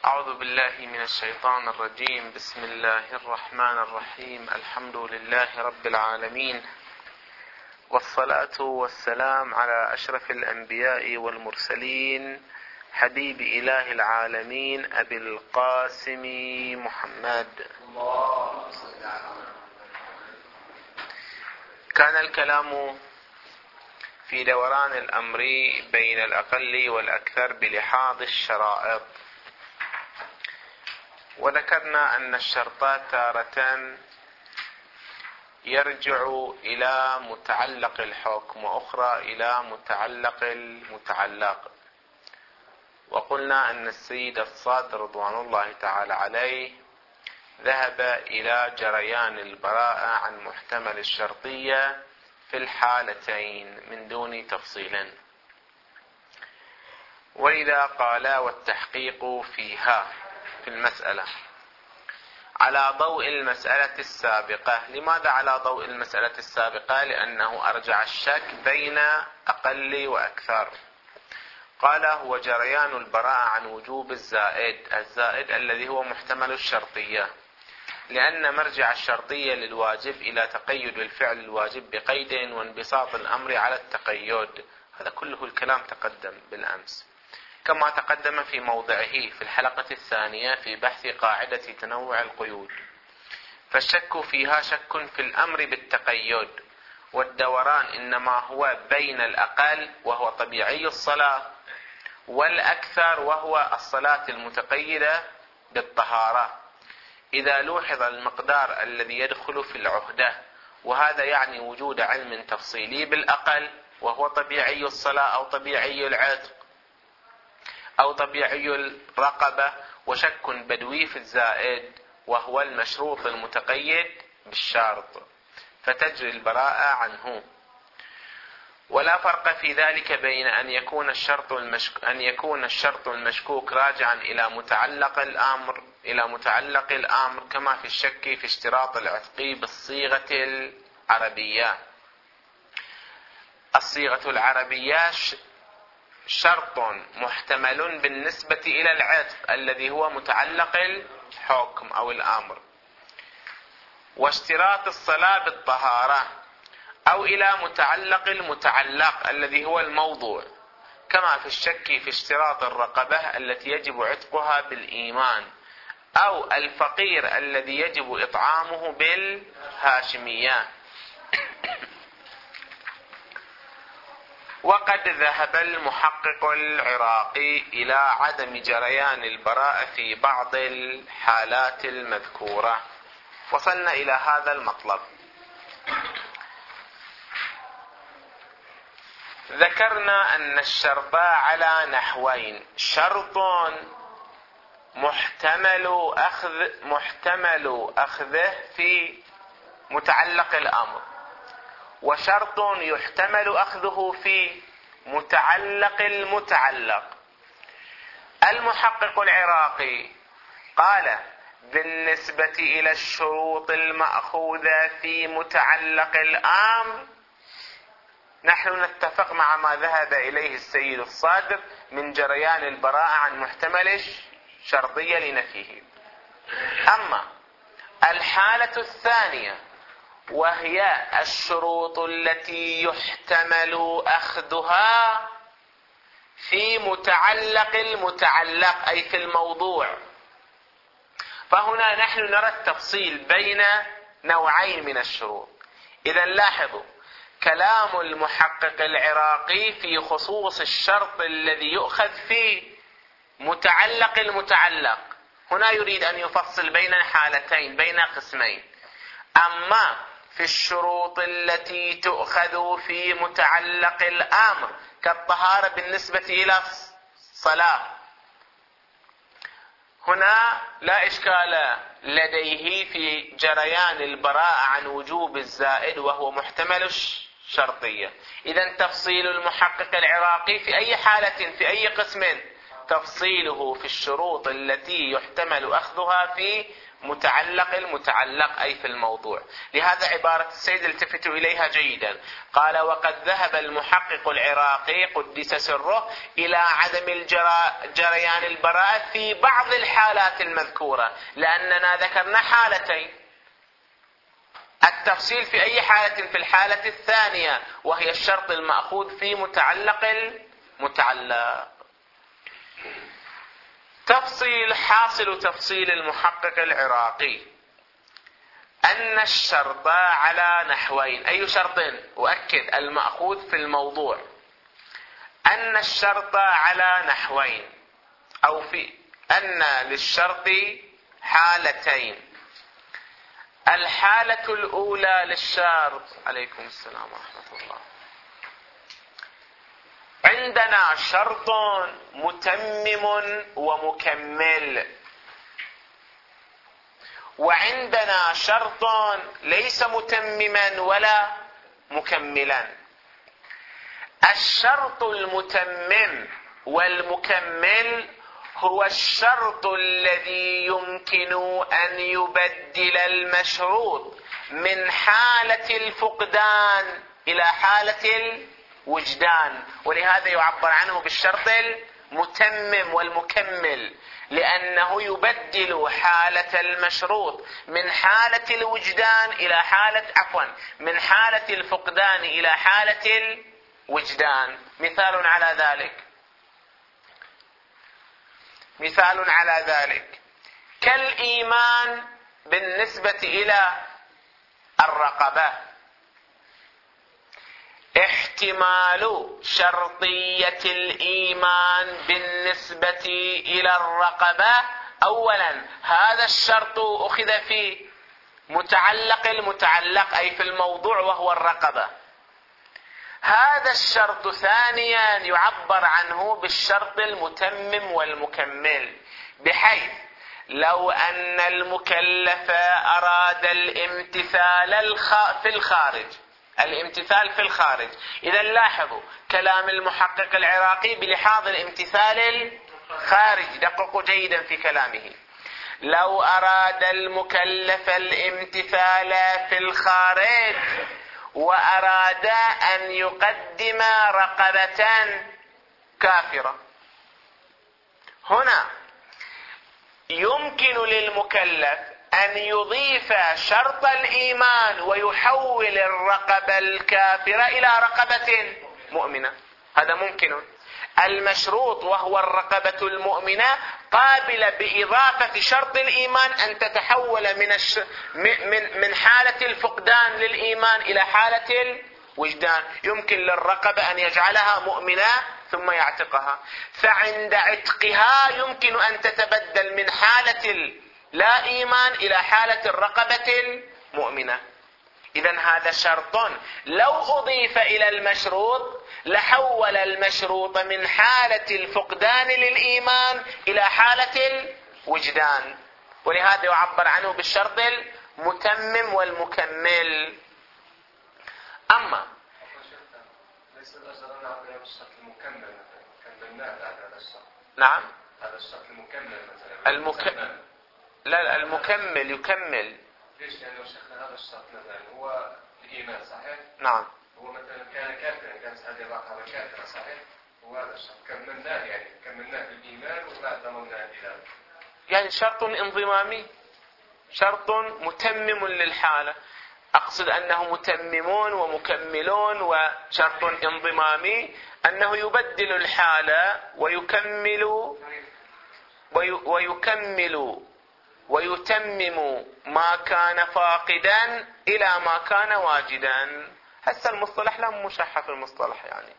أعوذ بالله من الشيطان الرجيم. بسم الله الرحمن الرحيم. الحمد لله رب العالمين، والصلاة والسلام على أشرف الأنبياء والمرسلين، حبيب إله العالمين أبي القاسم محمد. كان الكلام في دوران الأمر بين الأقل والأكثر بلحاظ الشرائط، وذكرنا أن الشرطات تارة يرجع إلى متعلق الحكم وأخرى إلى متعلق المتعلق، وقلنا أن السيد الصادق رضوان الله تعالى عليه ذهب إلى جريان البراءة عن محتمل الشرطية في الحالتين من دون تفصيل، وإذا قال والتحقيق فيها في المسألة على ضوء المسألة السابقة. لماذا على ضوء المسألة السابقة؟ لأنه أرجع الشك بين أقل وأكثر. قال هو جريان البراءة عن وجوب الزائد الذي هو محتمل الشرطية، لأن مرجع الشرطية للواجب إلى تقيد الفعل الواجب بقيد وانبساط الأمر على التقيد. هذا كله الكلام تقدم بالأمس، كما تقدم في موضعه في الحلقة الثانية في بحث قاعدة تنوع القيود. فالشك فيها شك في الأمر بالتقيد، والدوران إنما هو بين الأقل وهو طبيعي الصلاة، والأكثر وهو الصلاة المتقيدة بالطهارة، إذا لوحظ المقدار الذي يدخل في العهدة، وهذا يعني وجود علم تفصيلي بالأقل وهو طبيعي الصلاة أو طبيعي العتق أو طبيعي الرقبة، وشك بدوي في الزائد وهو المشروط المتقيد بالشرط، فتجري البراءة عنه. ولا فرق في ذلك بين أن يكون الشرط المشكوك راجعا إلى متعلق الأمر كما في الشك في اشتراط العتق بالصيغة العربية. الصيغة العربية شرط محتمل بالنسبة إلى العتق الذي هو متعلق الحكم أو الأمر، واشتراط الصلاة بالطهارة، أو إلى متعلق المتعلق الذي هو الموضوع، كما في الشك في اشتراط الرقبة التي يجب عتقها بالإيمان، أو الفقير الذي يجب إطعامه بالهاشمية. وقد ذهب المحقق العراقي إلى عدم جريان البراءة في بعض الحالات المذكورة. وصلنا إلى هذا المطلب. ذكرنا أن الشرط على نحوين: شرط محتمل أخذه في متعلق الأمر، وشرط يحتمل أخذه في متعلق المتعلق. المحقق العراقي قال بالنسبة إلى الشروط المأخوذة في متعلق الأمر نحن نتفق مع ما ذهب إليه السيد الصادق من جريان البراءة عن محتمل الشرطية لنفيه. أما الحالة الثانية وهي الشروط التي يحتمل أخذها في متعلق المتعلق أي في الموضوع، فهنا نحن نرى التفصيل بين نوعين من الشروط. إذا لاحظوا كلام المحقق العراقي في خصوص الشرط الذي يؤخذ في متعلق المتعلق، هنا يريد أن يفصل بين حالتين، بين قسمين. أما في الشروط التي تؤخذ في متعلق الأمر كالطهارة بالنسبة إلى الصلاة، هنا لا إشكال لديه في جريان البراءة عن وجوب الزائد وهو محتمل الشرطية. إذن تفصيل المحقق العراقي في أي حالة في أي قسم تفصيله في الشروط التي يحتمل أخذها في متعلق المتعلق أي في الموضوع. لهذا عبارة السيد التفتوا إليها جيدا، قال: وقد ذهب المحقق العراقي قدس سره إلى عدم جريان البراءة في بعض الحالات المذكورة، لأننا ذكرنا حالتين. التفصيل في أي حالة؟ في الحالة الثانية، وهي الشرط المأخوذ في متعلق المتعلق. حاصل تفصيل المحقق العراقي أن الشرط على نحوين. أي شرط؟ أؤكد: المأخوذ في الموضوع. أن الشرط على نحوين، أو في أن للشرط حالتين. الحالة الأولى للشرط، عليكم السلام ورحمة الله، عندنا شرط متمم ومكمل، وعندنا شرط ليس متمما ولا مكملا. الشرط المتمم والمكمل هو الشرط الذي يمكن أن يبدل المشروط من حالة الفقدان إلى حالة الوجدان، ولهذا يعبر عنه بالشرط المتمم والمكمل، لأنه يبدل حالة المشروط من حالة الوجدان إلى من حالة الفقدان إلى حالة الوجدان. مثال على ذلك كالإيمان بالنسبة إلى الرقبة. احتمال شرطية الإيمان بالنسبة إلى الرقبة: أولا، هذا الشرط أخذ في متعلق المتعلق أي في الموضوع وهو الرقبة. هذا الشرط ثانيا يعبر عنه بالشرط المتمم والمكمل، بحيث لو أن المكلف أراد الامتثال في الخارج. إذا لاحظوا كلام المحقق العراقي بلحاظ الامتثال الخارج، دققوا جيدا في كلامه. لو أراد المكلف الامتثال في الخارج وأراد أن يقدم رقبة كافرة، هنا يمكن للمكلف أن يضيف شرط الإيمان ويحول الرقبة الكافرة إلى رقبة مؤمنة. هذا ممكن. المشروط وهو الرقبة المؤمنة قابل بإضافة شرط الإيمان أن تتحول من حالة الفقدان للإيمان إلى حالة الوجدان. يمكن للرقبة أن يجعلها مؤمنة ثم يعتقها، فعند عتقها يمكن أن تتبدل من حالة لا إيمان إلى حالة الرقبة المؤمنة. إذن هذا شرط لو أضيف إلى المشروط لحول المشروط من حالة الفقدان للإيمان إلى حالة الوجدان، ولهذا يعبر عنه بالشرط المتمم والمكمل. أما ليس الأجر نعبر بالشرط المكمل كملناه بعد هذا الشرط. نعم، هذا الشرط المكمل مثلا لا المكمل يكمل. ليش؟ لأنه شيخنا هذا الشرط مثلا هو الإيمان، صحيح؟ نعم. هو مثلا كان كافرا، كانت هذه الرقبة كافرة، صحيح؟ وهذا الشرط كملناه، يعني كملناه بالإيمان وبعد ضمناه إلى يعني شرط انضمامي، شرط متمم للحالة. أقصد أنه متممون ومكملون، وشرط انضمامي أنه يبدل الحالة ويكمل ويتمم ما كان فاقدا إلى ما كان واجدا. هسه المصطلح لا مشحة في المصطلح. يعني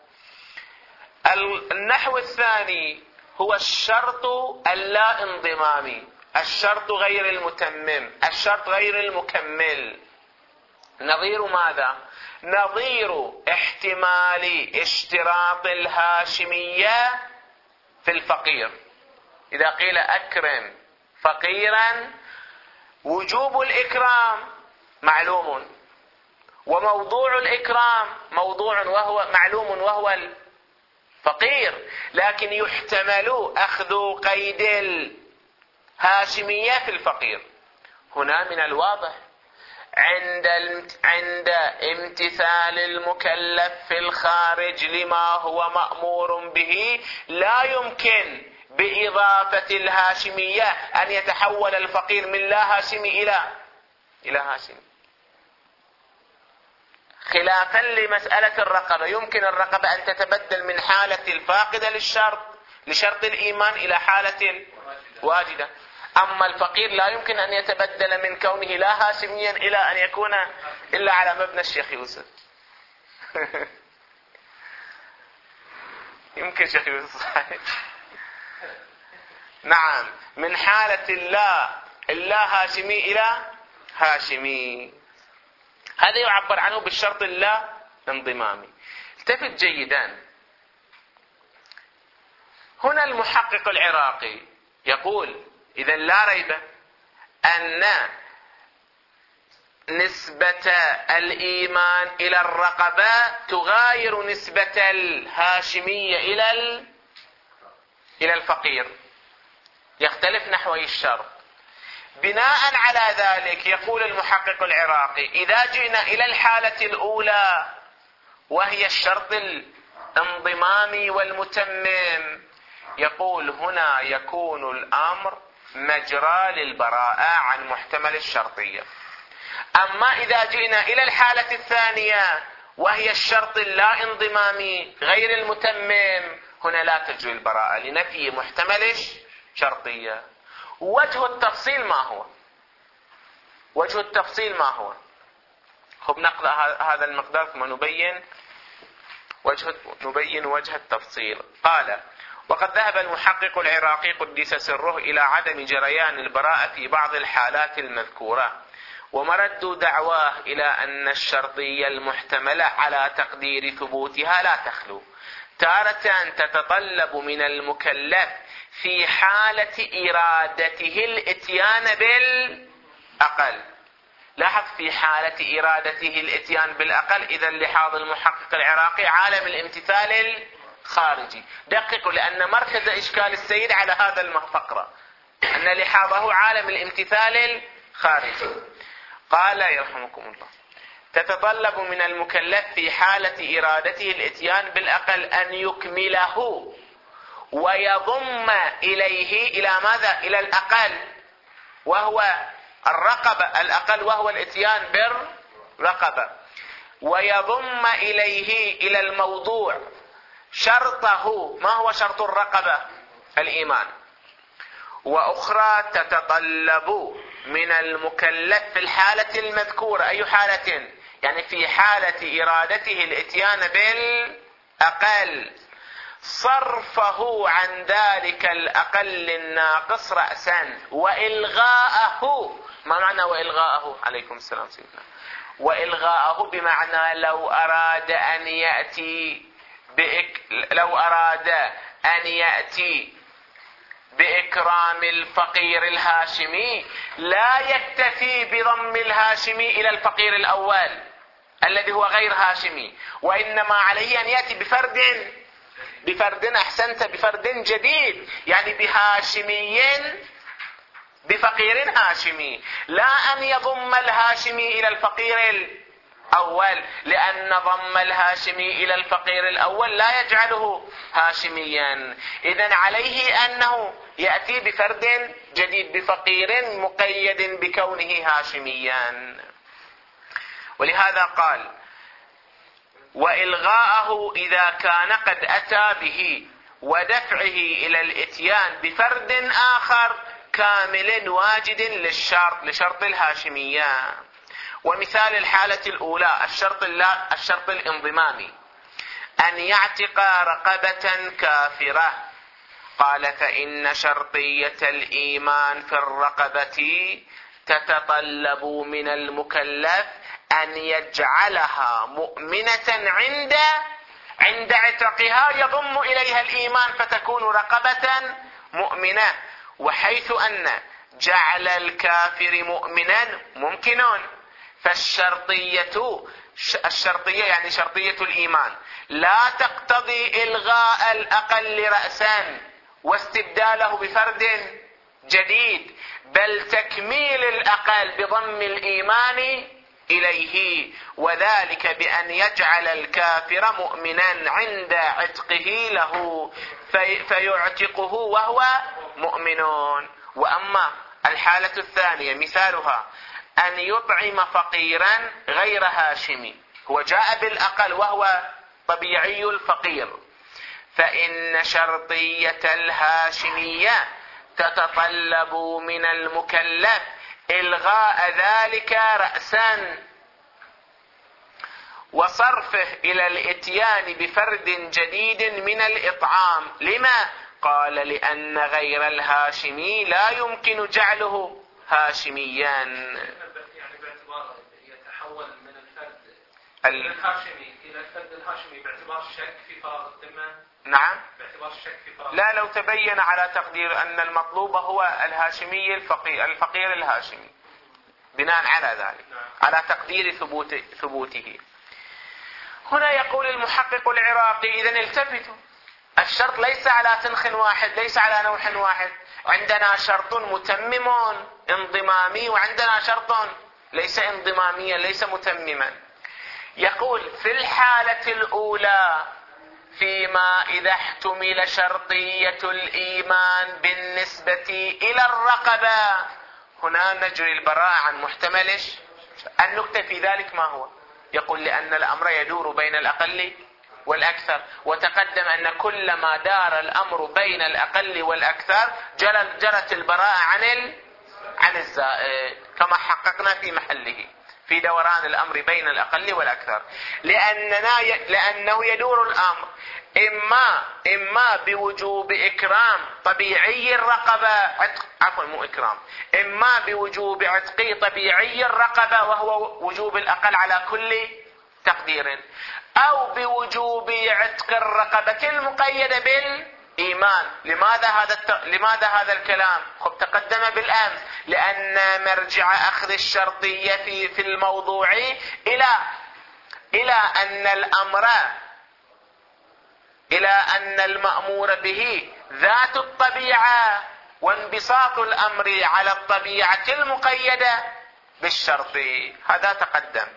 النحو الثاني هو الشرط اللا انضمامي، الشرط غير المتمم، الشرط غير المكمل. نظير ماذا؟ نظير احتمال اشتراط الهاشمية في الفقير. إذا قيل أكرم فقيرا، وجوب الإكرام معلوم، وموضوع الإكرام موضوع وهو معلوم وهو فقير، لكن يحتمل أخذ قيد الهاشمية في الفقير. هنا من الواضح عند امتثال المكلف في الخارج لما هو مأمور به لا يمكن بإضافة الهاشمية أن يتحول الفقير من لا هاشمي إلى هاشمي، خلافا لمسألة الرقبة. يمكن الرقبة أن تتبدل من حالة الفاقدة لشرط الإيمان إلى حالة واجدة، أما الفقير لا يمكن أن يتبدل من كونه لا هاشميا إلى أن يكون إلا على مبنى الشيخ يوسف. يمكن شيخ يوسف نعم، من حالة اللا هاشمي إلى هاشمي، هذا يعبر عنه بالشرط اللا انضمامي. التفت جيدا، هنا المحقق العراقي يقول إذا لا ريب أن نسبة الإيمان إلى الرقبة تغاير نسبة الهاشمية إلى الفقير، يختلف نحوي الشرط. بناء على ذلك يقول المحقق العراقي إذا جئنا إلى الحالة الأولى وهي الشرط الانضمامي والمتمم، يقول هنا يكون الأمر مجرى للبراءة عن محتمل الشرطية. أما إذا جئنا إلى الحالة الثانية وهي الشرط اللا انضمامي غير المتمم، هنا لا تجري البراءة لنفي محتمل الشرطية. وجه التفصيل ما هو؟ وجه التفصيل ما هو؟ خب نقرأ هذا المقدار ثم نبين وجه التفصيل. قال: وقد ذهب المحقق العراقي قدس سره إلى عدم جريان البراءة في بعض الحالات المذكورة، ومرد دعواه إلى أن الشرطية المحتملة على تقدير ثبوتها لا تخلو تارة تتطلب من المكلف في حالة إرادته الإتيان بالأقل. لاحظ في حالة إرادته الإتيان بالأقل، إذا لحاظ المحقق العراقي عالم الامتثال الخارجي. دققوا، لأن مركز إشكال السيد على هذا الفقرة أن لحاظه عالم الامتثال الخارجي. قال يرحمكم الله: تتطلب من المكلف في حالة إرادته الإتيان بالأقل أن يكمله ويضم إليه إلى ماذا؟ إلى الأقل وهو الرقبة، الأقل وهو الإتيان بالرقبة، ويضم إليه إلى الموضوع شرطه. ما هو شرط الرقبة؟ الإيمان. وأخرى تتطلب من المكلف في الحالة المذكورة. أي حالة؟ يعني في حالة إرادته الإتيان بالأقل صرفه عن ذلك الأقل الناقص رأسا وإلغاءه. ما معنى وإلغاءه؟ عليكم السلام سيدنا. وإلغاءه بمعنى لو أراد أن يأتي بإكرام الفقير الهاشمي لا يكتفي بضم الهاشمي إلى الفقير الأول الذي هو غير هاشمي، وإنما عليه أن يأتي بفرد جديد، يعني بفقير هاشمي، لا أن يضم الهاشمي إلى الفقير الأول، لأن ضم الهاشمي إلى الفقير الأول لا يجعله هاشميا. إذن عليه أنه يأتي بفرد جديد، بفقير مقيد بكونه هاشميا. ولهذا قال: وإلغاءه إذا كان قد أتى به ودفعه إلى الإتيان بفرد آخر كامل واجد لشرط الهاشمية. ومثال الحالة الأولى الشرط الانضمامي أن يعتق رقبة كافرة. قال: فإن شرطية الإيمان في الرقبة تتطلب من المكلف أن يجعلها مؤمنة عند عتقها يضم إليها الإيمان فتكون رقبة مؤمنة، وحيث أن جعل الكافر مؤمنا ممكن، فالشرطية يعني شرطية الإيمان لا تقتضي إلغاء الأقل رأسا واستبداله بفرد جديد، بل تكميل الأقل بضم الإيمان إليه، وذلك بأن يجعل الكافر مؤمنا عند عتقه له فيعتقه وهو مؤمن. وأما الحالة الثانية مثالها أن يطعم فقيرا غير هاشمي، هو جاء بالأقل وهو طبيعي الفقير، فإن شرطية الهاشمية تتطلب من المكلف إلغاء ذلك رأسا وصرفه إلى الإتيان بفرد جديد من الإطعام. لما؟ قال لأن غير الهاشمي لا يمكن جعله هاشميا. يعني باعتبار يتحول من الفرد الهاشمي إلى الفرد الهاشمي باعتبار الشك في فراغ الذمة. نعم، باعتبار الشك في فراغ. لا، لو تبين على تقدير أن المطلوب هو الهاشمي الفقير الهاشمي بناء على ذلك، على تقدير ثبوته. هنا يقول المحقق العراقي: إذن التفتوا، الشرط ليس على سنخ واحد، ليس على نوع واحد. عندنا شرط متمم انضمامي، وعندنا شرط ليس انضماميا ليس متمما. يقول: في الحالة الأولى فيما إذا احتمل شرطية الإيمان بالنسبة إلى الرقبة، هنا نجري البراءة عن محتمل. النكتة في ذلك ما هو؟ يقول: لأن الأمر يدور بين الأقل والأكثر، وتقدم أن كلما دار الأمر بين الأقل والأكثر جرت البراءة عن الزائد، كما حققنا في محله في دوران الأمر بين الأقل والأكثر، لأنه يدور الأمر إما بوجوب إكرام طبيعي الرقبة، إما بوجوب عتق طبيعي الرقبة وهو وجوب الأقل على كل تقدير، أو بوجوب عتق الرقبة المقيدة بالإيمان. لماذا هذا الكلام؟ تقدم بالأمس، لأن مرجع أخذ الشرطية في الموضوع إلى أن المأمور به ذات الطبيعة، وانبساط الأمر على الطبيعة المقيدة بالشرط. هذا تقدم.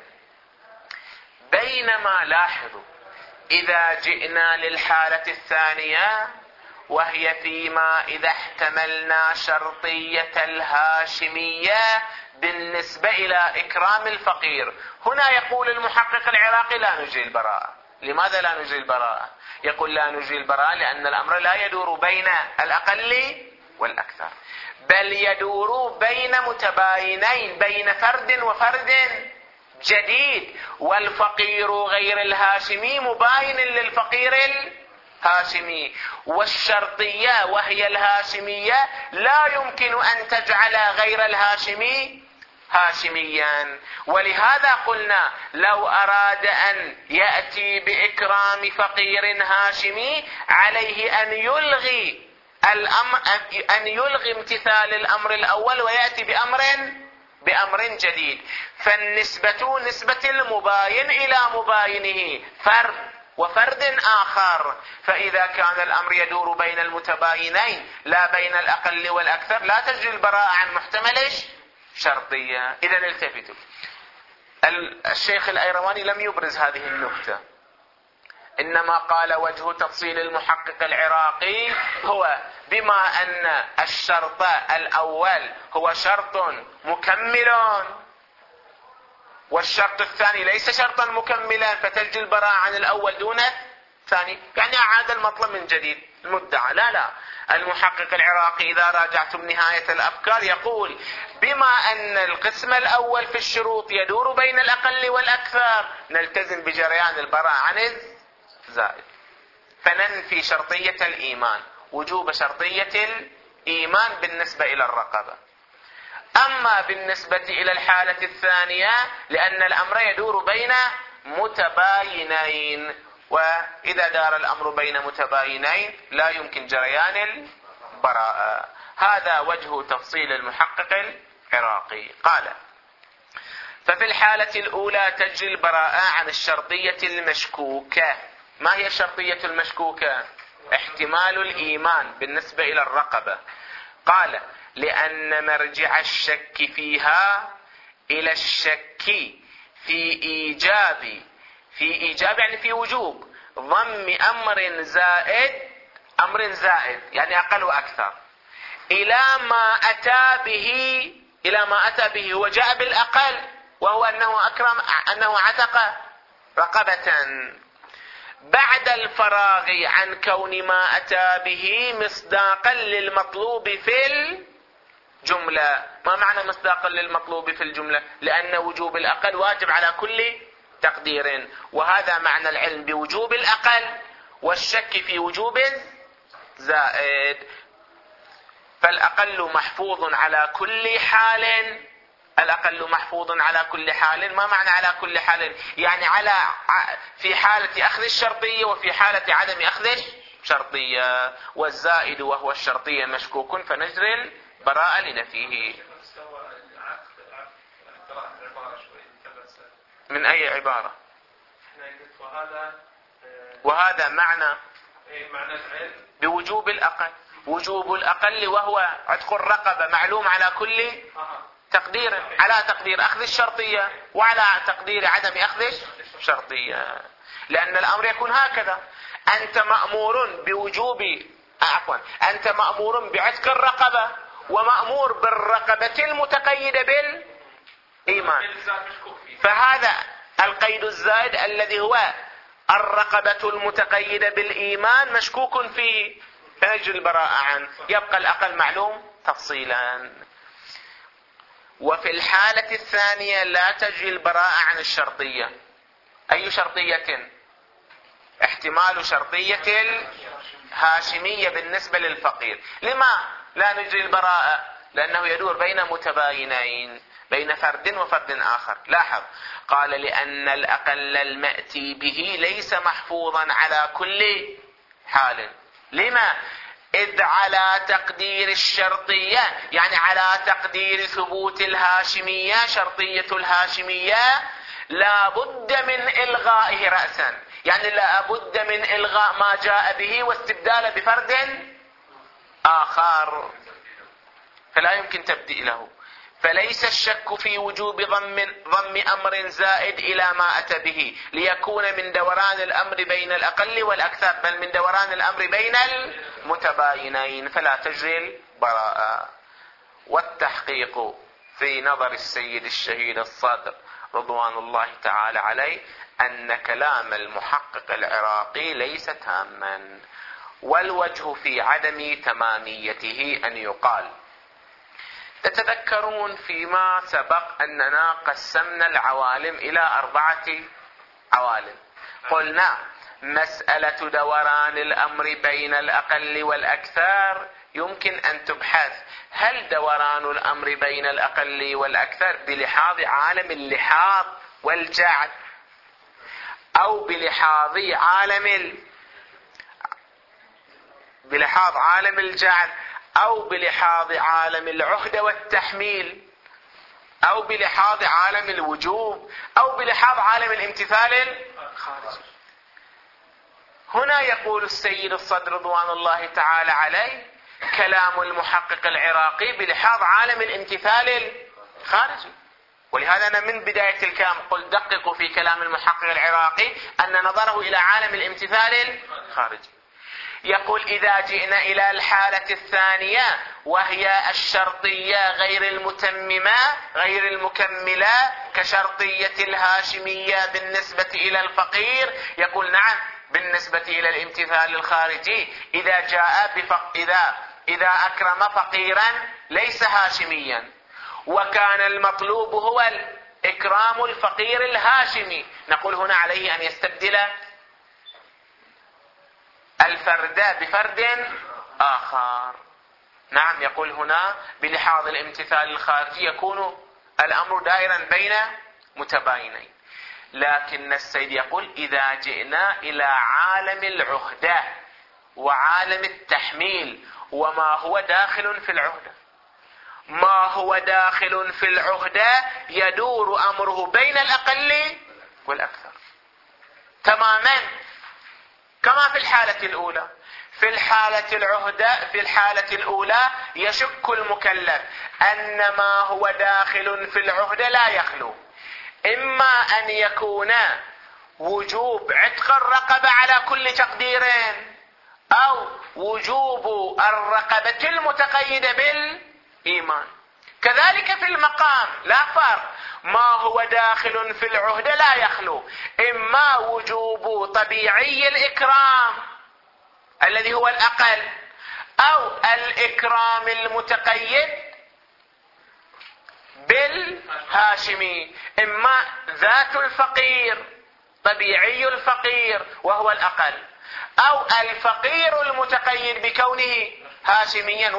بينما لاحظوا إذا جئنا للحالة الثانية، وهي فيما إذا احتملنا شرطية الهاشمية بالنسبة إلى إكرام الفقير، هنا يقول المحقق العراقي: لا نجري البراءة. لماذا لا نجري البراءة؟ يقول: لا نجري البراءة لأن الأمر لا يدور بين الأقل والأكثر، بل يدور بين متباينين، بين فرد وفرد جديد، والفقير غير الهاشمي مباين للفقير الهاشمي، والشرطية وهي الهاشمية لا يمكن أن تجعل غير الهاشمي هاشميا. ولهذا قلنا: لو أراد أن يأتي بإكرام فقير هاشمي عليه أن يلغي امتثال الأمر الأول ويأتي بأمر جديد. فالنسبة نسبة المباين إلى مباينه، فرد وفرد آخر، فإذا كان الأمر يدور بين المتباينين لا بين الأقل والأكثر لا تجري البراءة عن محتمل شرطية. إذن التفتوا، الشيخ الأيرواني لم يبرز هذه النكتة، إنما قال: وجه تفصيل المحقق العراقي هو بما أن الشرط الأول هو شرط مكمل والشرط الثاني ليس شرطا مكملا، فتجري البراءة عن الأول دون الثاني، يعني أعاد المطلب من جديد المدعى. لا، المحقق العراقي إذا راجعتم نهاية الأفكار يقول: بما أن القسم الأول في الشروط يدور بين الأقل والأكثر، نلتزم بجريان البراءة عن الزائد، فننفي شرطية الإيمان، وجوب شرطية الإيمان بالنسبة إلى الرقبة. أما بالنسبة إلى الحالة الثانية لأن الأمر يدور بين متباينين، وإذا دار الأمر بين متباينين لا يمكن جريان البراءة. هذا وجه تفصيل المحقق العراقي. قال: ففي الحالة الأولى تجري البراءة عن الشرطية المشكوكة ما هي الشرطية المشكوكة؟ احتمال الإيمان بالنسبة إلى الرقبة. قال لأن مرجع الشك فيها إلى الشك في إيجاب يعني في وجوب ضم أمر زائد يعني أقل وأكثر إلى ما أتى به وجاء بالأقل، وهو أنه عتق رقبة بعد الفراغ عن كون ما أتى به مصداقا للمطلوب في الجملة. ما معنى مصداقا للمطلوب في الجملة؟ لأن وجوب الأقل واجب على كل تقدير، وهذا معنى العلم بوجوب الأقل والشك في وجوب زائد. فالأقل محفوظ على كل حال. الأقل محفوظ على كل حال. ما معنى على كل حال؟ يعني في حالة أخذ الشرطية وفي حالة عدم أخذ الشرطية. والزائد وهو الشرطية مشكوك فنجري البراءة لنفيه. من أي عبارة؟ وهذا معنى بوجوب الأقل. وجوب الأقل وهو عتق الرقبة معلوم على كل تقدير، على تقدير أخذ الشرطية وعلى تقدير عدم أخذ الشرطية. لأن الأمر يكون هكذا: أنت مأمور بعتق الرقبة ومأمور بالرقبة المتقيدة بالإيمان. فهذا القيد الزائد الذي هو الرقبة المتقيدة بالإيمان مشكوك فيه فنجري البراءة عنه. يبقى الأقل معلوم تفصيلا. وفي الحالة الثانية لا تجري البراءة عن الشرطية. أي شرطية؟ احتمال شرطية الهاشمية بالنسبة للفقير. لما لا نجري البراءة؟ لأنه يدور بين متباينين، بين فرد وفرد آخر. لاحظ، قال لأن الأقل المأتي به ليس محفوظا على كل حال. لما؟ إذ على تقدير الشرطية، يعني على تقدير ثبوت الهاشمية، شرطية الهاشمية لا بد من إلغائه رأسا، يعني لا بد من إلغاء ما جاء به واستبداله بفرد آخر، فلا يمكن تبديله. فليس الشك في وجوب ضم أمر زائد إلى ما أتى به ليكون من دوران الأمر بين الأقل والأكثر، بل من دوران الأمر بين المتباينين، فلا تجري البراءة. والتحقيق في نظر السيد الشهيد الصدر رضوان الله تعالى عليه أن كلام المحقق العراقي ليس تاما، والوجه في عدم تماميته أن يقال: تتذكرون فيما سبق أننا قسمنا العوالم إلى 4 عوالم. قلنا مسألة دوران الأمر بين الأقل والأكثر يمكن أن تبحث: هل دوران الأمر بين الأقل والأكثر بلحاظ عالم اللحاظ والجعل، أو بلحاظ عالم الجعل، أو بلحاظ عالم العهدة والتحميل، أو بلحاظ عالم الوجوب، أو بلحاظ عالم الامتثال الخارجي؟ هنا يقول السيد الصدر رضوان الله تعالى عليه: كلام المحقق العراقي بلحاظ عالم الامتثال الخارجي. ولهذا أنا من بداية الكلام قلت دققوا في كلام المحقق العراقي أن نظره إلى عالم الامتثال الخارجي. يقول: إذا جئنا إلى الحالة الثانية وهي الشرطية غير المتممة غير المكملة كشرطية الهاشمية بالنسبة إلى الفقير، يقول: نعم، بالنسبة إلى الامتثال الخارجي إذا أكرم فقيرا ليس هاشميا، وكان المطلوب هو إكرام الفقير الهاشمي، نقول هنا عليه أن يستبدل الفرد بفرد آخر. نعم، يقول هنا بلحاظ الامتثال الخارجي يكون الأمر دائرا بين متباينين. لكن السيد يقول: إذا جئنا إلى عالم العهدة وعالم التحميل وما هو داخل في العهدة، ما هو داخل في العهدة يدور أمره بين الأقل والأكثر تماما. كما في الحالة الأولى. في الحالة الأولى يشك المكلف أن ما هو داخل في العهدة لا يخلو، إما أن يكون وجوب عتق الرقبة على كل تقدير، أو وجوب الرقبة المتقيدة بالإيمان. كذلك في المقام لا فرق، ما هو داخل في العهدة لا يخلو، إما وجوب طبيعي الإكرام الذي هو الأقل، أو الإكرام المتقيد بالهاشمي، إما ذات الفقير طبيعي الفقير وهو الأقل، أو الفقير المتقيد بكونه هاشميا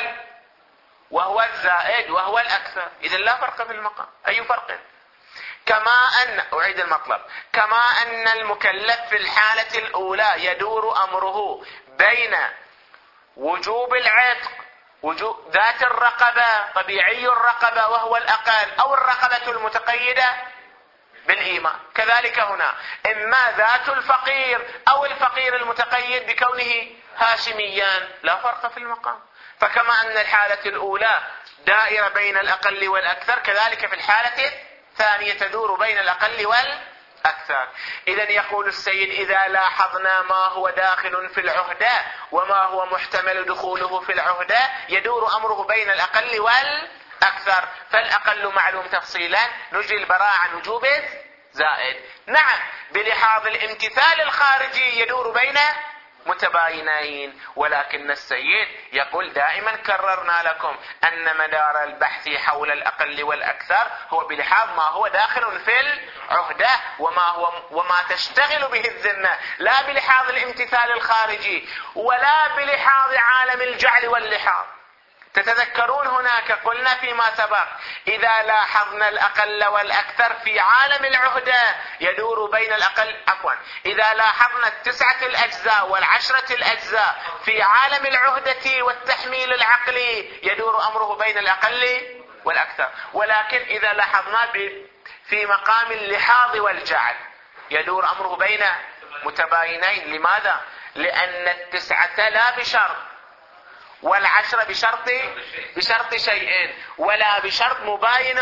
وهو الزائد وهو الأكثر. إذن لا فرق في المقام. أي فرق؟ كما أن أعيد المطلب، كما أن المكلف في الحالة الأولى يدور أمره بين وجوب العتق، وجوب ذات الرقبة طبيعي الرقبة وهو الأقل، أو الرقبة المتقيدة بالإيمان، كذلك هنا إما ذات الفقير أو الفقير المتقيد بكونه هاشميا، لا فرق في المقام. فكما أن الحالة الأولى دائرة بين الأقل والأكثر، كذلك في الحالة الثانية تدور بين الأقل والأكثر. إذن يقول السيد: إذا لاحظنا ما هو داخل في العهدة وما هو محتمل دخوله في العهدة يدور أمره بين الأقل والأكثر، فالأقل معلوم تفصيلا، نجري البراءة عن وجوب زائد. نعم، بلحاظ الامتثال الخارجي يدور بين متباينين، ولكن السيد يقول دائما كررنا لكم أن مدار البحث حول الأقل والأكثر هو بلحاظ ما هو داخل في العهدة وما تشتغل به الذمة، لا بلحاظ الامتثال الخارجي ولا بلحاظ عالم الجعل واللحاظ. تتذكرون هناك قلنا فيما سبق: إذا لاحظنا الأقل والأكثر في عالم العهدة يدور بين إذا لاحظنا 9 الأجزاء و10 الأجزاء في عالم العهدة والتحميل العقلي يدور أمره بين الأقل والأكثر. ولكن إذا لاحظنا في مقام اللحاظ والجعل يدور أمره بين متباينين. لماذا؟ لأن 9 لا بشرط، وال10 بشرط شيئين، ولا بشرط مباين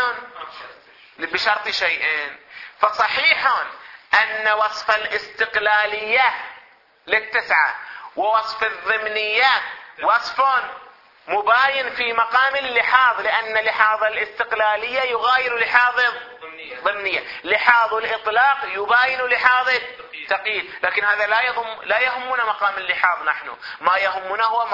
بشرط شيئين. فصحيح أن وصف الاستقلالية ل9 ووصف الضمنية وصف مباين في مقام اللحاظ، لأن لحاظ الاستقلالية يغاير لحاظ الضمنية، لحاظ الإطلاق يباين لحاظ التقييد. لكن هذا لا يهمنا مقام اللحاظ، نحن ما يهمنا هو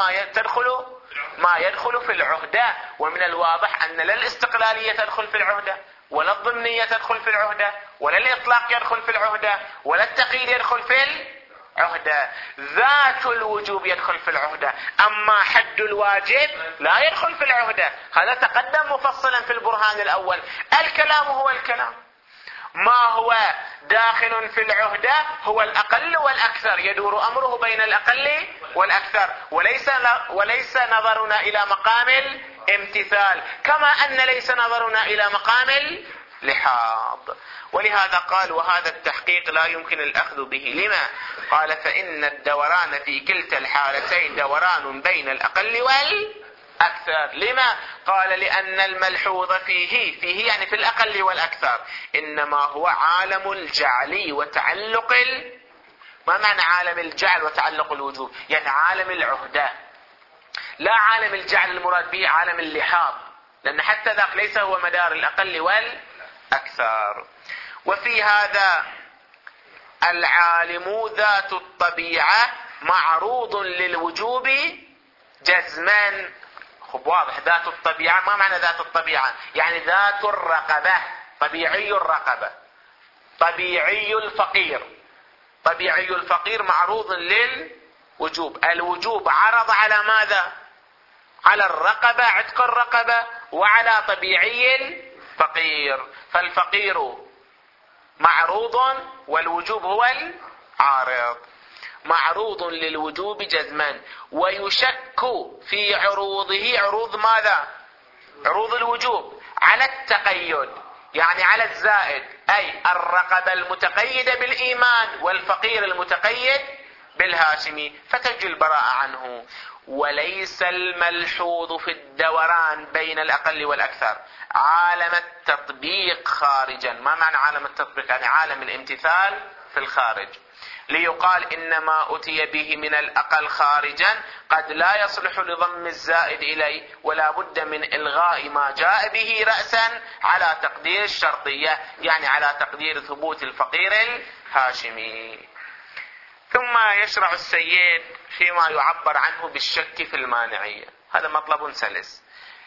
ما يدخل في العهدة. ومن الواضح أن لا الاستقلالية تدخل في العهدة، ولا الضمنية تدخل في العهدة، ولا الإطلاق يدخل في العهدة، ولا التقييد يدخل في العهدة. ذات الوجوب يدخل في العهدة، أما حد الواجب لا يدخل في العهدة. هذا تقدم مفصلا في البرهان الأول. الكلام هو الكلام، ما هو داخل في العهدة هو الأقل والأكثر، يدور أمره بين الأقل والأكثر، وليس نظرنا إلى مقام الامتثال، كما أن ليس نظرنا إلى مقام اللحاظ. ولهذا قال: وهذا التحقيق لا يمكن الأخذ به. لما؟ قال: فإن الدوران في كلتا الحالتين دوران بين الأقل والأكثر. لما؟ قال: لأن الملحوظ فيه يعني في الأقل والأكثر إنما هو عالم الجعل وتعلق ما معنى عالم الجعل وتعلق الوجوب؟ يعني عالم العهدة، لا عالم الجعل المراد به عالم اللحاظ، لأن حتى ذاك ليس هو مدار الأقل والأكثر. وفي هذا العالم ذات الطبيعة معروض للوجوب جزما. خب واضح، ذات الطبيعة ما معنى ذات الطبيعة؟ يعني ذات الرقبة، طبيعي الرقبة، طبيعي الفقير. طبيعي الفقير معروض للوجوب. الوجوب عرض على ماذا؟ على الرقبة، عتق الرقبة، وعلى طبيعي الفقير. فالفقير معروض والوجوب هو العارض. معروض للوجوب جزما، ويشك في عروضه. عروض ماذا؟ عروض الوجوب على التقيد، يعني على الزائد، أي الرقبة المتقيدة بالإيمان والفقير المتقيد بالهاشمي فتجي البراءة عنه. وليس الملحوظ في الدوران بين الأقل والأكثر عالم التطبيق خارجا. ما معنى عالم التطبيق؟ يعني عالم الامتثال في الخارج. ليقال إنما أتي به من الأقل خارجا قد لا يصلح لضم الزائد إليه، ولا بد من إلغاء ما جاء به رأسا على تقدير الشرطية، يعني على تقدير ثبوت الفقير الهاشمي. ثم يشرع السيد فيما يعبر عنه بالشك في المانعية. هذا مطلب سلس.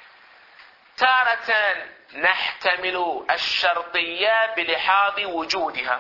تارة نحتمل الشرطية بلحاظ وجودها،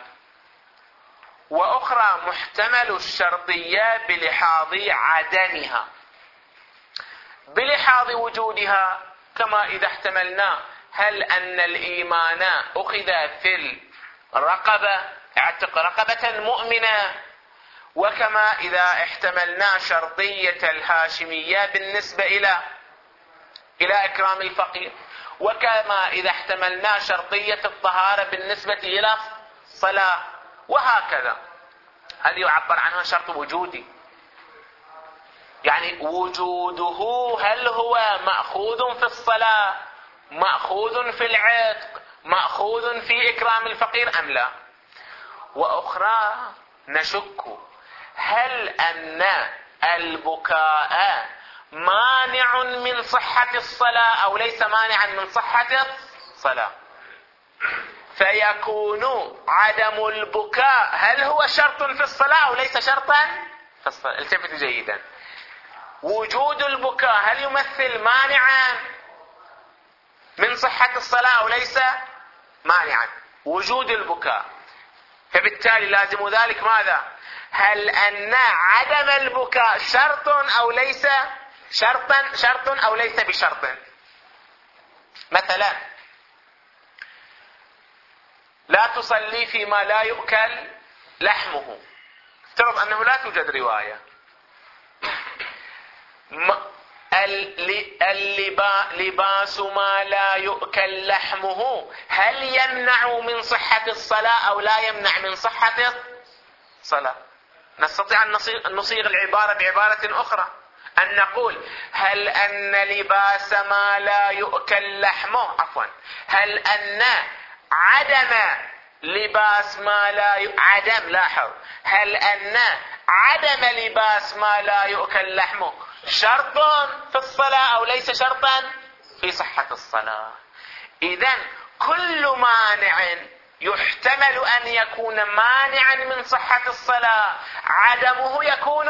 وأخرى محتمل الشرطية بلحاظ عدمها. بلحاظ وجودها كما إذا احتملنا هل أن الإيمان أخذ في الرقبة، اعتق رقبة مؤمنة، وكما إذا احتملنا شرطية الهاشمية بالنسبة إلى إكرام الفقير، وكما إذا احتملنا شرطية الطهارة بالنسبة إلى الصلاة، وهكذا. هذه يعبر عنها شرط وجودي، يعني وجوده هل هو مأخوذ في الصلاة، مأخوذ في العتق، مأخوذ في إكرام الفقير أم لا. وأخرى نشك هل أن البكاء مانع من صحة الصلاة أو ليس مانعا من صحة الصلاة، فيكون عدم البكاء هل هو شرط في الصلاة أو ليس شرطا في الصلاة. التفتوا جيدا. وجود البكاء هل يمثل مانعا من صحة الصلاة أو ليس مانعا؟ وجود البكاء. فبالتالي لازم ذلك ماذا؟ هل أن عدم البكاء شرط أو ليس شرط أو ليس بشرط. مثلا لا تصلي فيما لا يؤكل لحمه، افترض أنه لا توجد رواية. لباس ما لا يؤكل لحمه هل يمنع من صحة الصلاة أو لا يمنع من صحة الصلاة؟ نستطيع أن نصيغ العبارة بعبارة أخرى، أن نقول هل أن لباس ما لا يؤكل لحمه، هل أن عدم لباس ما لا عدم، لاحظ، هل أن عدم لباس ما لا يؤكل لحمه شرط في الصلاة أو ليس شرطا في صحة الصلاة؟ إذن كل مانع يحتمل أن يكون مانعا من صحة الصلاة عدمه يكون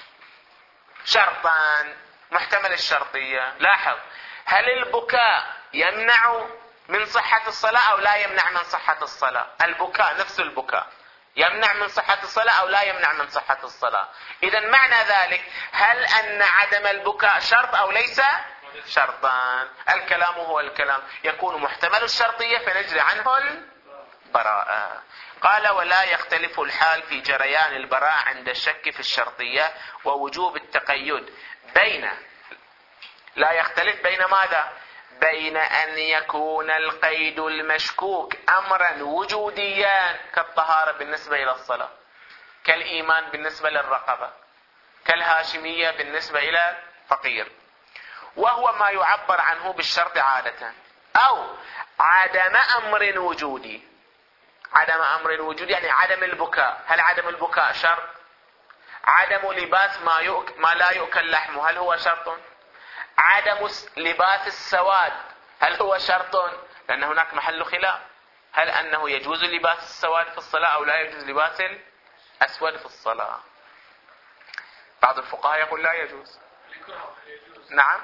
شرطا محتمل الشرطية. لاحظ، هل البكاء يمنع من صحة الصلاة أو لا يمنع من صحة الصلاة؟ البكاء نفس البكاء يمنع من صحة الصلاة أو لا يمنع من صحة الصلاة. إذن معنى ذلك هل أن عدم البكاء شرط أو ليس شرطا؟ الكلام هو الكلام، يكون محتمل الشرطية فنجري عنه البراءة. قال ولا يختلف الحال في جريان البراءة عند الشك في الشرطية ووجوب التقيد بين، لا يختلف بين ماذا؟ بين أن يكون القيد المشكوك أمرا وجوديا كالطهارة بالنسبة إلى الصلاة، كالإيمان بالنسبة للرقبة، كالهاشمية بالنسبة إلى الفقير، وهو ما يعبر عنه بالشرط عادة، أو عدم أمر وجودي. عدم أمر وجودي يعني عدم البكاء. هل عدم البكاء شرط؟ عدم لباس ما لا يؤكل لحمه هل هو شرط؟ عدم لباس السواد هل هو شرط؟ لأن هناك محل خلاف، هل أنه يجوز لباس السواد في الصلاة أو لا يجوز لباس الأسود في الصلاة؟ بعض الفقهاء يقول لا يجوز. نعم،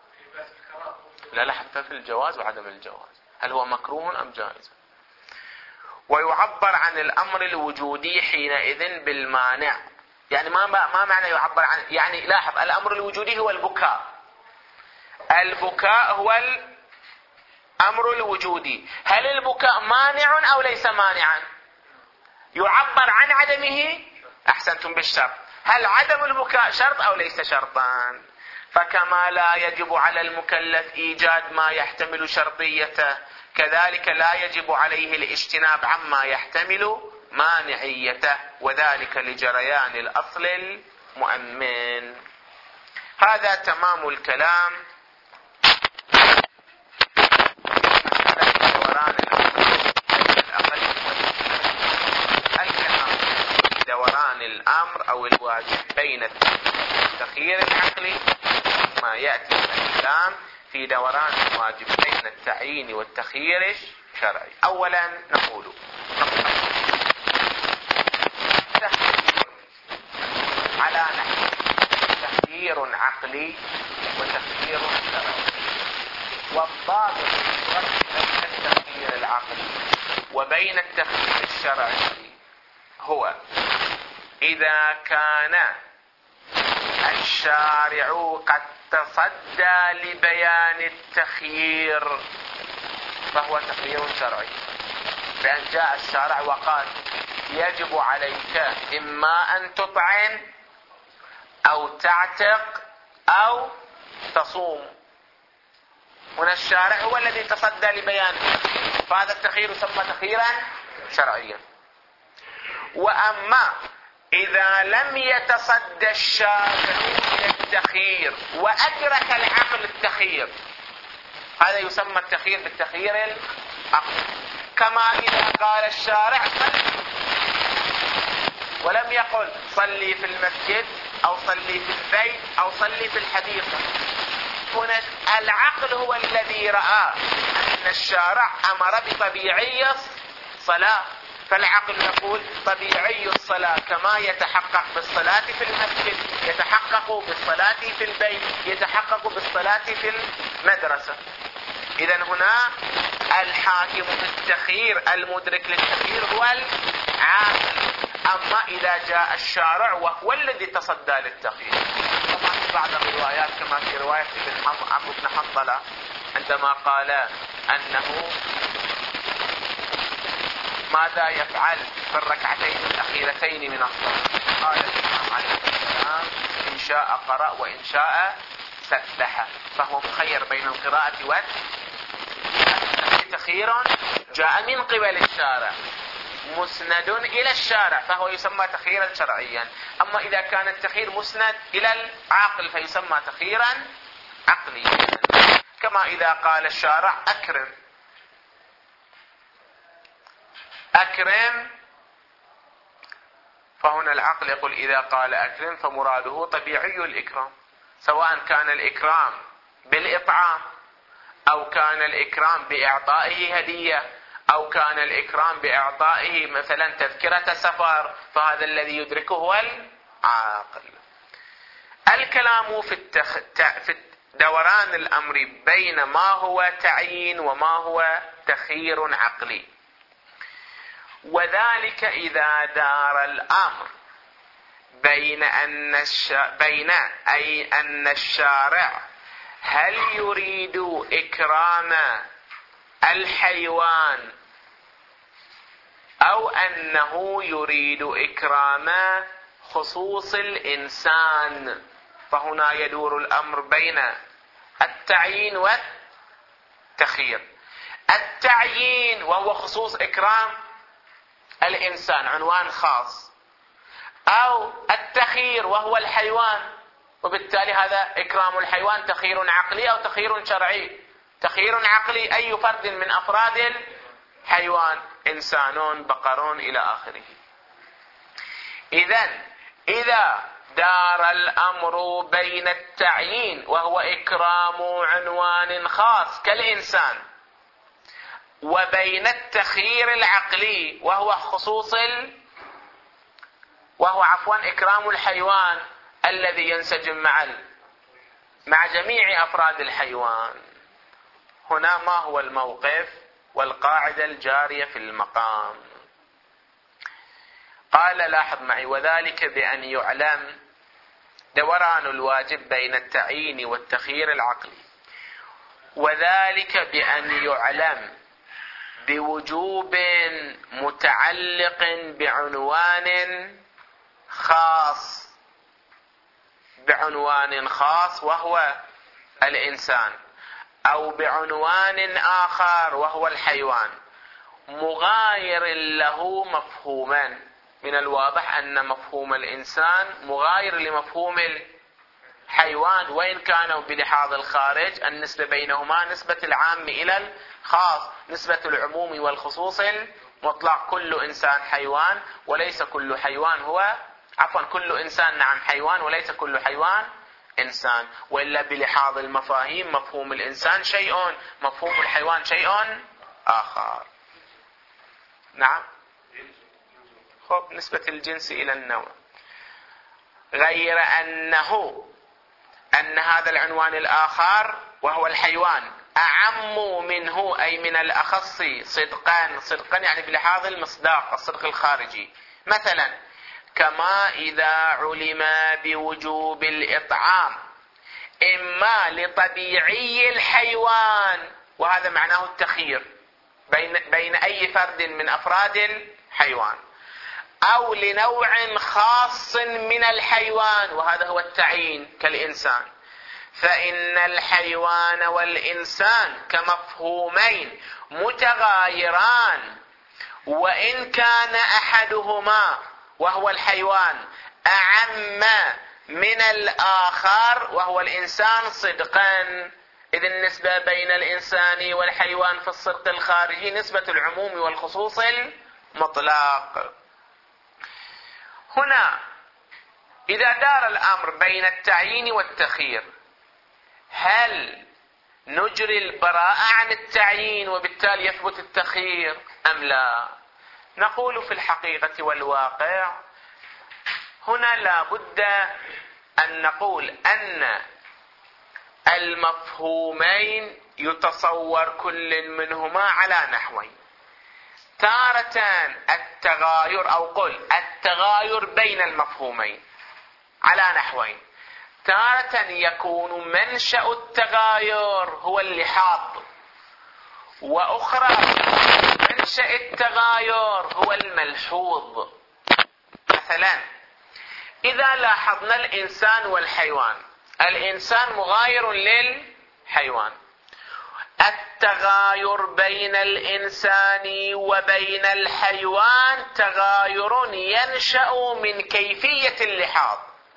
لا حتى في الجواز وعدم الجواز، هل هو مكروه أم جائز؟ ويعبر عن الأمر الوجودي حينئذ بالمانع. يعني ما معنى يعبر عن؟ يعني لاحظ، الأمر الوجودي هو البكاء، البكاء هو الأمر الوجودي. هل البكاء مانع أو ليس مانعا؟ يعبر عن عدمه، أحسنتم، بالشرط. هل عدم البكاء شرط أو ليس شرطا؟ فكما لا يجب على المكلف إيجاد ما يحتمل شرطيته، كذلك لا يجب عليه الاجتناب عما يحتمل مانعيته، وذلك لجريان الأصل المؤمن. هذا تمام الكلام دوران الأمر أو الواجب بين التخيير العقلي، ما يأتي الكلام في دوران الواجب بين التعيين والتخيير الشرعي. أولا نقول على نحو تخيير عقلي وتخيير شرعي، والضابط بين التخيير العقلي وبين التخيير الشرعي هو إذا كان الشارع قد تصدى لبيان التخيير فهو تخيير شرعي، بأن جاء الشارع وقال يجب عليك إما أن تطعن أو تعتق أو تصوم. هنا الشارع هو الذي تصدى لبيانه، فهذا التخيير يسمى تخييرا شرعيا. وأما إذا لم يتصدى الشارع للتخيير وأدرك العقل التخيير، هذا يسمى التخيير بالتخيير العقلي. كما إذا قال الشارع صلي ولم يقل صلي في المسجد أو صلي في البيت أو صلي في الحديقة، هنا العقل هو الذي رأى أن الشارع أمر بطبيعي الصلاة، فالعقل يقول طبيعي الصلاة كما يتحقق بالصلاة في المسجد يتحقق بالصلاة في البيت يتحقق بالصلاة في المدرسة. إذن هنا الحاكم في التخيير المدرك للتخيير هو العاقل. أما إذا جاء الشارع وهو الذي تصدى للتخيير، كما في بعض الروايات كما في رواية عمرو بن حنظلة عندما قال أنه ماذا يفعل في الركعتين الأخيرتين من الصلاة، قال الإمام عليه السلام إن شاء قرأ وإن شاء سبح، فهو مخير بين القراءة تخيير جاء من قبل الشارع مسند إلى الشارع فهو يسمى تخييرا شرعيا. أما إذا كان التخيير مسند إلى العقل فيسمى تخييرا عقليا. كما إذا قال الشارع أكرم، فهنا العقل يقول إذا قال أكرم فمراده طبيعي الإكرام، سواء كان الإكرام بالإطعام أو كان الإكرام بإعطائه هدية أو كان الإكرام بإعطائه مثلا تذكرة سفر، فهذا الذي يدركه هو العاقل. الكلام في دوران الأمر بين ما هو تعيين وما هو تخيير عقلي، وذلك إذا دار الأمر بين أن الشارع هل يريد إكرام الحيوان أو أنه يريد إكرام خصوص الإنسان، فهنا يدور الأمر بين التعيين والتخيير. التعيين وهو خصوص إكرام الإنسان عنوان خاص، أو التخيير وهو الحيوان، وبالتالي هذا إكرام الحيوان تخيير عقلي أو تخيير شرعي. تخيير عقلي أي فرد من أفراد الحيوان، إنسان بقر إلى آخره. إذا دار الأمر بين التعيين وهو إكرام عنوان خاص كالإنسان وبين التخيير العقلي وهو إكرام الحيوان الذي ينسجم مع جميع أفراد الحيوان، هنا ما هو الموقف والقاعدة الجارية في المقام؟ قال لاحظ معي وذلك بأن يعلم دوران الواجب بين التعيين والتخيير العقلي، وذلك بأن يعلم بوجوب متعلق بعنوان خاص وهو الإنسان، أو بعنوان آخر وهو الحيوان، مغاير له مفهوما. من الواضح أن مفهوم الإنسان مغاير لمفهوم الحيوان، وإن كانوا بلحاظ الخارج النسبة بينهما نسبة العام إلى الخاص، نسبة العموم والخصوص المطلق. كل إنسان حيوان وليس كل حيوان هو كل إنسان نعم حيوان وليس كل حيوان إنسان. وإلا بلحاظ المفاهيم مفهوم الإنسان شيء، مفهوم الحيوان شيء آخر. نعم. خب نسبة الجنس إلى النوع، غير أن هذا العنوان الآخر وهو الحيوان أعم منه، أي من الأخص صدقا يعني بلحاظ المصداق الصدق الخارجي. مثلا كما إذا علم بوجوب الإطعام إما لطبيعي الحيوان، وهذا معناه التخيير بين أي فرد من أفراد الحيوان، أو لنوع خاص من الحيوان، وهذا هو التعيين كالإنسان، فإن الحيوان والإنسان كمفهومين متغايران، وإن كان أحدهما وهو الحيوان أعم من الآخر وهو الإنسان صدقا، إذ النسبة بين الإنسان والحيوان في الصدق الخارجي نسبة العموم والخصوص المطلق. هنا إذا دار الأمر بين التعيين والتخيير، هل نجري البراءة عن التعيين وبالتالي يثبت التخيير أم لا؟ نقول في الحقيقة والواقع هنا لا بد أن نقول أن المفهومين يتصور كل منهما على نحوين. تارة التغاير أو قل التغاير بين المفهومين على نحوين، تارة يكون منشأ التغاير هو اللحاظ، وأخرى منشأ التغاير هو الملحوظ. مثلا إذا لاحظنا الإنسان والحيوان، الإنسان مغاير للحيوان، التغاير بين الإنسان وبين الحيوان تغاير ينشأ من كيفية اللحاظ.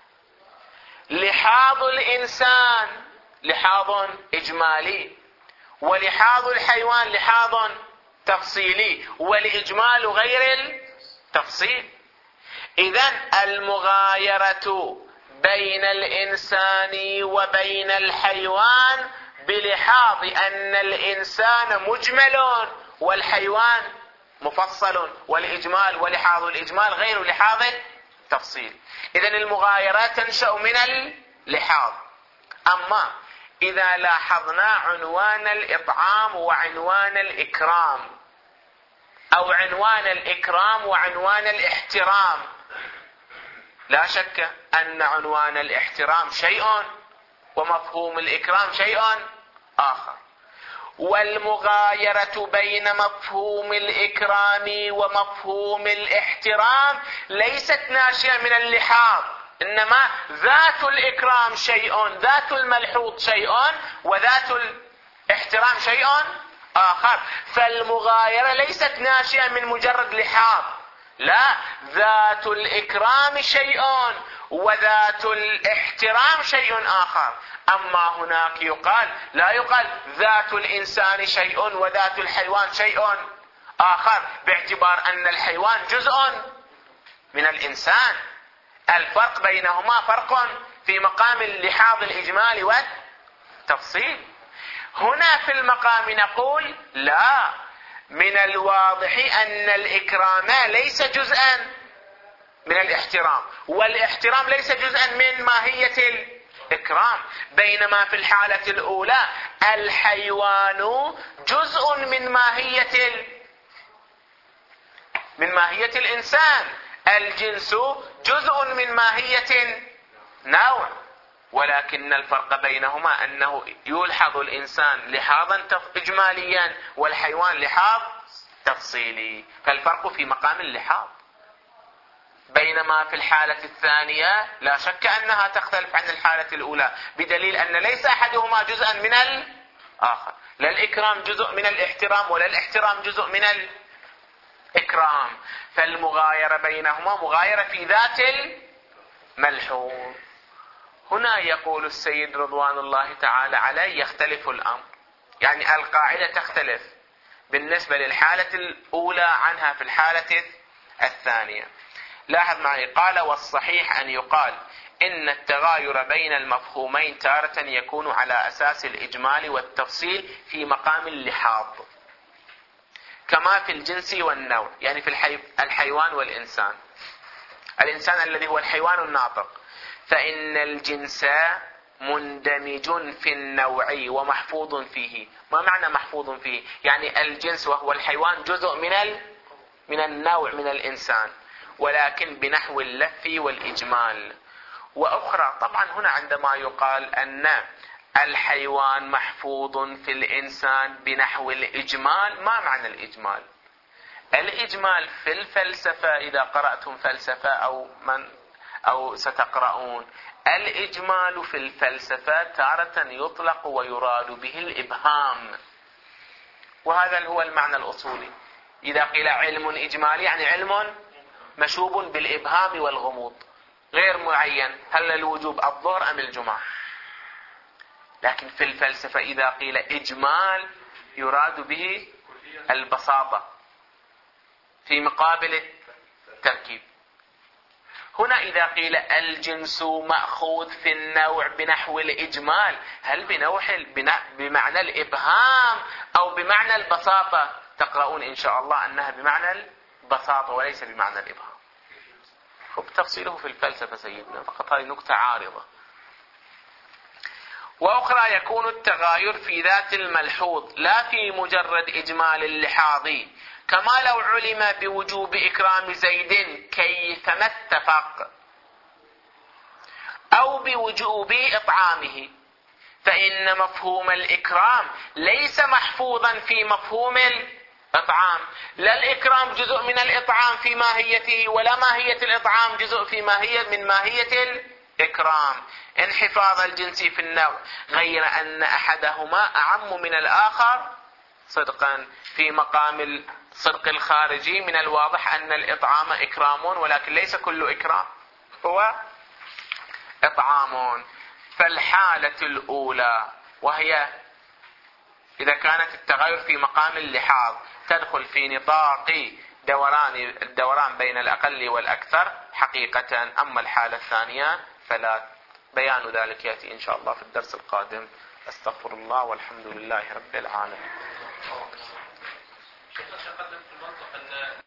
لحاظ الإنسان لحاظ إجمالي، ولحاظ الحيوان لحاظ تفصيلي، والإجمال غير التفصيل. إذن المغايرة بين الإنسان وبين الحيوان بلحاظ أن الإنسان مجمل والحيوان مفصل، والإجمال ولحاظ الإجمال غير لحاظ التفصيل. إذن المغايرات تنشأ من اللحاظ. أما إذا لاحظنا عنوان الإطعام وعنوان الإكرام، أو عنوان الإكرام وعنوان الاحترام، لا شك أن عنوان الاحترام شيء ومفهوم الإكرام شيء آخر. والمغايرة بين مفهوم الإكرام ومفهوم الاحترام ليست ناشئة من اللحاظ، إنما ذات الإكرام شيء، ذات الملحوظ شيء، وذات الاحترام شيء آخر. فالمغايرة ليست ناشئة من مجرد لحاظ، لا، ذات الإكرام شيء وذات الاحترام شيء آخر. أما هناك لا يقال ذات الإنسان شيء وذات الحيوان شيء آخر، باعتبار أن الحيوان جزء من الإنسان. الفرق بينهما فرق في مقام اللحاظ الإجمالي والتفصيل. هنا في المقام نقول لا، من الواضح أن الإكرام ليس جزءا من الاحترام، والاحترام ليس جزءا من ماهية الإكرام، بينما في الحالة الأولى الحيوان جزء من ماهية الإنسان، الجنس جزء من ماهية النوع، ولكن الفرق بينهما أنه يلحظ الإنسان لحاظا إجماليا والحيوان لحاظ تفصيلي، فالفرق في مقام اللحاظ. بينما في الحالة الثانية لا شك أنها تختلف عن الحالة الأولى، بدليل أن ليس أحدهما جزءا من الآخر، لا الإكرام جزء من الاحترام ولا الاحترام جزء من إكرام، فالمغايرة بينهما مغايرة في ذات الملحوظ. هنا يقول السيد رضوان الله تعالى عليه يختلف الأمر، يعني القاعدة تختلف بالنسبة للحالة الأولى عنها في الحالة الثانية. لاحظ معي، قال والصحيح أن يقال إن التغاير بين المفهومين تارة يكون على أساس الإجمال والتفصيل في مقام اللحاظ، كما في الجنس والنوع، يعني في الحيوان والإنسان. الإنسان الذي هو الحيوان الناطق، فإن الجنس مندمج في النوع ومحفوظ فيه. ما معنى محفوظ فيه؟ يعني الجنس وهو الحيوان جزء من النوع من الإنسان، ولكن بنحو اللف والإجمال. وأخرى طبعا هنا عندما يقال أن الحيوان محفوظ في الإنسان بنحو الإجمال، ما معنى الإجمال؟ الإجمال في الفلسفة، إذا قرأتم فلسفة أو ستقرؤون، الإجمال في الفلسفة تارة يطلق ويراد به الإبهام، وهذا هو المعنى الأصولي. إذا قيل علم إجمالي يعني علم مشوب بالإبهام والغموض، غير معين، هل الوجوب الظهر أم الجمعة. لكن في الفلسفة إذا قيل إجمال يراد به البساطة في مقابل التركيب. هنا إذا قيل الجنس مأخوذ في النوع بنحو الإجمال، هل بمعنى الإبهام أو بمعنى البساطة؟ تقرؤون إن شاء الله أنها بمعنى البساطة وليس بمعنى الإبهام. وبتفصيله في الفلسفة سيدنا، فقط هذه نكتة عارضة. وأخرى يكون التغاير في ذات الملحوظ لا في مجرد إجمال اللحاظ، كما لو علم بوجوب إكرام زيد كيفما اتفق، أو بوجوب إطعامه، فإن مفهوم الإكرام ليس محفوظا في مفهوم الإطعام. لا الإكرام جزء من الإطعام في ماهيته، ولا ماهية الإطعام جزء من ماهية الإكرام. انحفاظ الجنس في النوع، غير أن أحدهما أعم من الآخر صدقا. في مقام الصدق الخارجي من الواضح أن الإطعام إكرام، ولكن ليس كل إكرام هو إطعام. فالحالة الأولى وهي إذا كانت التغير في مقام اللحاظ تدخل في نطاق الدوران بين الأقل والأكثر حقيقة. أما الحالة الثانية فلا. بيان ذلك يأتي إن شاء الله في الدرس القادم. أستغفر الله والحمد لله رب العالمين.